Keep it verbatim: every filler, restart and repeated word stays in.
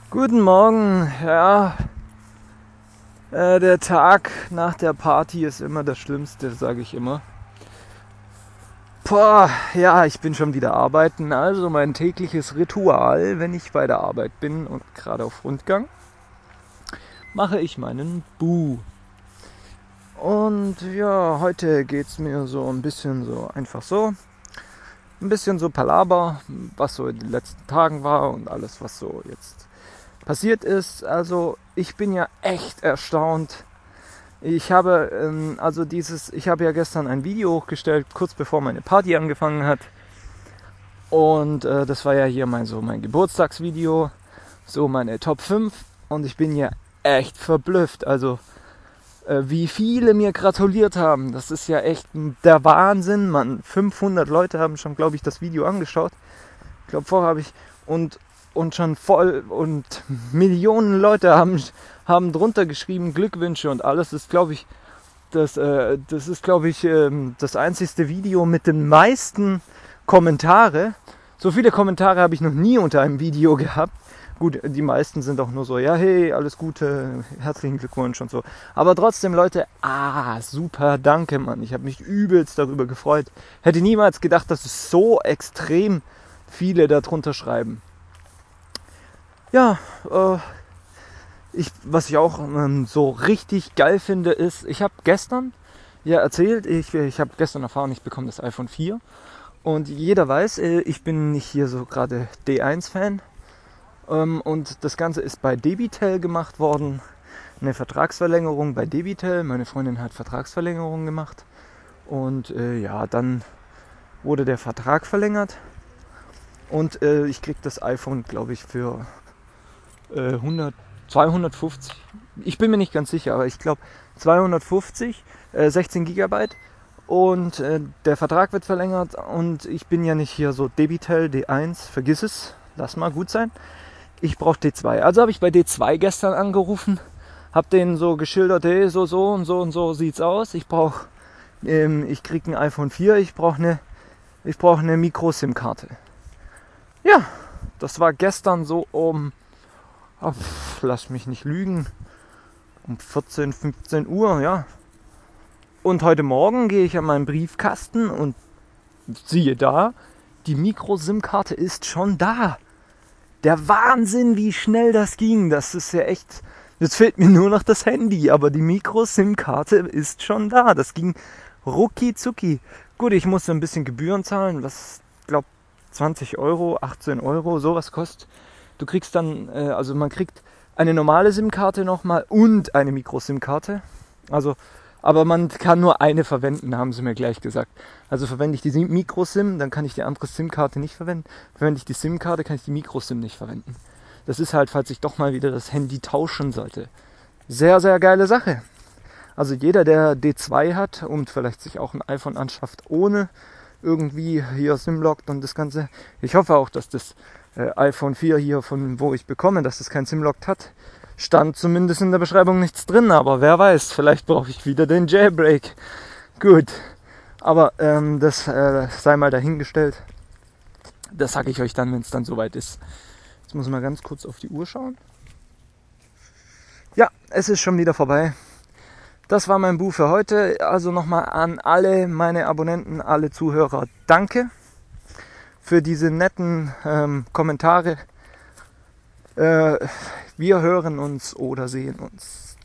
Guten Morgen, ja, äh, der Tag nach der Party ist immer das Schlimmste, sage ich immer. Boah, ja, ich bin schon wieder arbeiten, also mein tägliches Ritual, wenn ich bei der Arbeit bin und gerade auf Rundgang, mache ich meinen Bu. Und ja, heute geht's mir so ein bisschen so einfach so, ein bisschen so Palaber, was so in den letzten Tagen war und alles, was so jetzt passiert ist. Also ich bin ja echt erstaunt. Ich habe ähm, also dieses, ich habe ja gestern ein Video hochgestellt, kurz bevor meine Party angefangen hat. Und äh, das war ja hier mein so mein Geburtstagsvideo, so meine Top fünf. Und ich bin ja echt verblüfft. Also äh, wie viele mir gratuliert haben, das ist ja echt der Wahnsinn, Mann. fünfhundert Leute haben schon, glaube ich, das Video angeschaut. Ich glaube, vorher habe ich und und schon voll und Millionen Leute haben haben drunter geschrieben Glückwünsche und alles. Das ist, glaube ich, das äh, das ist, glaube ich, ähm, das einzigste Video mit den meisten Kommentare. So viele Kommentare habe ich noch nie unter einem Video gehabt. Gut, die meisten sind auch nur so, ja, hey, alles Gute, herzlichen Glückwunsch und so. Aber trotzdem, Leute, ah, super, danke, Mann. Ich habe mich übelst darüber gefreut. Hätte niemals gedacht, dass es so extrem viele darunter schreiben. Ja, äh, ich, was ich auch ähm, so richtig geil finde, ist, ich habe gestern ja erzählt, ich, ich habe gestern erfahren, ich bekomme das iPhone vier. Und jeder weiß, äh, ich bin nicht hier so gerade D eins Fan. Ähm, und das Ganze ist bei Debitel gemacht worden. Eine Vertragsverlängerung bei Debitel. Meine Freundin hat Vertragsverlängerung gemacht. Und äh, ja, dann wurde der Vertrag verlängert. Und äh, ich krieg das iPhone, glaube ich, für äh, hundert, zweihundertfünfzig. Ich bin mir nicht ganz sicher, aber ich glaube zweihundertfünfzig, äh, sechzehn Gigabyte. Und äh, der Vertrag wird verlängert und ich bin ja nicht hier so Debitel D eins, vergiss es, lass mal gut sein. Ich brauche D zwei. Also habe ich bei D zwei gestern angerufen, habe denen so geschildert, hey, so so und so und so sieht's aus. Ich brauche, ähm, ich krieg ein iPhone vier, ich brauche eine, ich brauche eine Micro-SIM-Karte. Ja, das war gestern so um, oh, lass mich nicht lügen, um vierzehn, fünfzehn Uhr, ja. Und heute Morgen gehe ich an meinen Briefkasten und siehe da, die Micro-SIM-Karte ist schon da. Der Wahnsinn, wie schnell das ging. Das ist ja echt, jetzt fehlt mir nur noch das Handy, aber die Micro-SIM-Karte ist schon da. Das ging rucki zucki. Gut, ich musste ein bisschen Gebühren zahlen, was, glaube zwanzig Euro, achtzehn Euro, sowas kostet. Du kriegst dann, äh, also man kriegt eine normale SIM-Karte nochmal und eine Micro-SIM-Karte. Also, aber man kann nur eine verwenden, haben sie mir gleich gesagt. Also verwende ich die Micro-SIM, dann kann ich die andere SIM-Karte nicht verwenden. Verwende ich die SIM-Karte, kann ich die Micro-SIM nicht verwenden. Das ist halt, falls ich doch mal wieder das Handy tauschen sollte. Sehr, sehr geile Sache. Also jeder, der D zwei hat und vielleicht sich auch ein iPhone anschafft, ohne irgendwie hier SIM-lockt und das Ganze. Ich hoffe auch, dass das äh, iPhone vier hier, von wo ich bekomme, dass das kein SIM-lockt hat. Stand zumindest in der Beschreibung nichts drin, aber wer weiß, vielleicht brauche ich wieder den Jailbreak. Gut, aber ähm, das äh, sei mal dahingestellt. Das sage ich euch dann, wenn es dann soweit ist. Jetzt muss ich mal ganz kurz auf die Uhr schauen. Ja, es ist schon wieder vorbei. Das war mein Buch für heute. Also nochmal an alle meine Abonnenten, alle Zuhörer, danke für diese netten ähm, Kommentare. Äh, wir hören uns oder sehen uns.